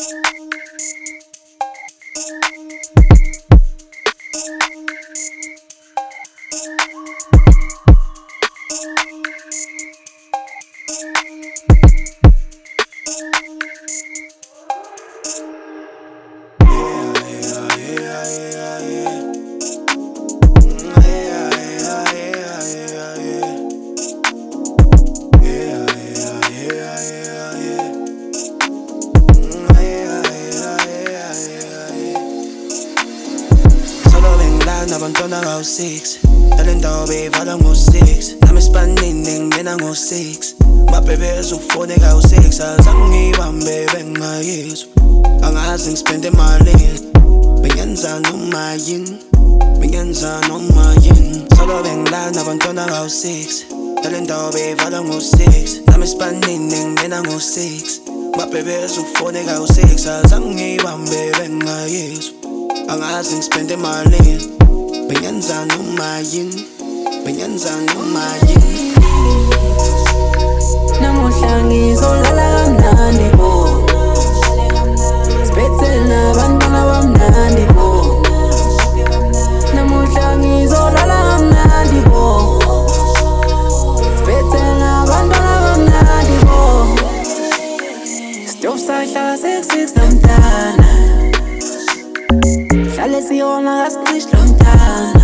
Abantwana kawu-6 Dala indawo beyivala ngo-6 Nami isipanini ngena ngo-6 Mabhebeza ufone kawu-6 Azange ngiyibambe bengingayizwa Angazi ngispende malini Bengenza noma yini Bengenza noma yini Solo bengilana abantwana kawu-6 Dala indawo beyivala ngo-6 Nami isipanini ngena ngo-6 Mabhebeza ufone kawu-6 Azange ngiyibambe bengingayizwa Angazi ngispende malini Bengenza noma yini Bengenza noma yini Namuhla ngizolala kamnandi bo Siphethe nabantwana bamnandi bo Namuhla ngizolala kamnandi bo Siphethe nabantwana bamnandi bo Stop sahlala 6 namntana Hlale siyona kasicishe lo mntana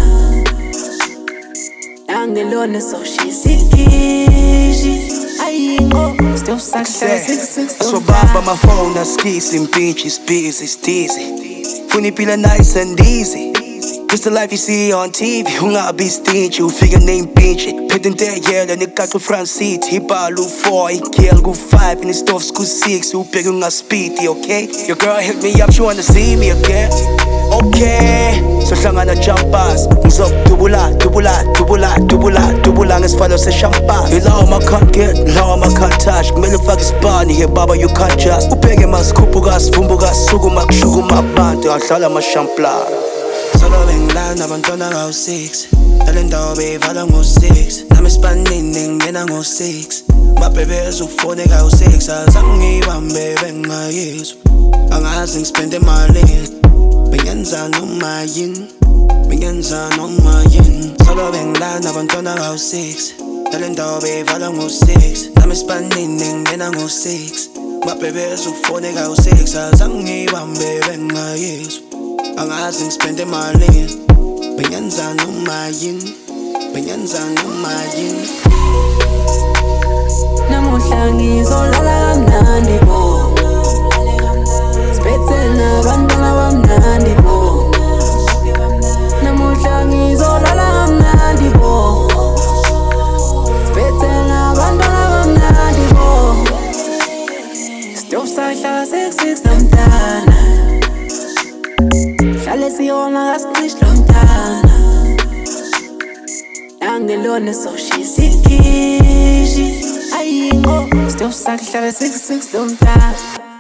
Angelone so shisikishi Ayingo Stop sahlala 6 So baba my phone na skis in beach is busy, it's dizzy Funny pila nice and easy Just the life you see on TV Ungabi stingy, ufika name bitchy Phethinte yelo nikacu front seat Hibala u4, igel ku5 And istofs ku6, ubheke ungaspiti, okay? Your girl hit me up, she wanna see me again Okay, so hlangana jumpers Ngizokudubula, dubula, dubula, dubula, dubula Ngesifalo se-champagne Ilawo ma can't get, lawo ma can't touch Kumele ufake isibani, here baba you can't just Ubheke masikhuphuka, sivumbuka, sukuma, kushukuma abantu Ahlala ma-shampla Solo bengilana abantwana kawu-6 Dala indawo beyivala ngo-6 Nami isipanini ngena ngo-6 Mabhebeza ufone kawu-6 Azange ngiyibambe bengingayizwa Angazi ngispende malini Bengenza noma yini Bengenza noma yini Solo bengilana abantwana kawu-6 Dala indawo beyivala ngo-6 Nami isipanini ngena ngo-6 Mabhebeza ufone kawu-6 Azange ngiyibambe bengingayizwa Angazi ngispende malini Bengenza noma yini Bengenza noma yini Namuhla ngizolala kamnandi bo Siphethe nabantwana bamnandi bo Namuhla ngizolala kamnandi bo Siphethe nabantwana bamnandi bo Stop sahlala 6 namntana Hlale siyona kasicishe lo mntana Angelone so shisikishi Ayingo Stop sahlala 6 lo mntana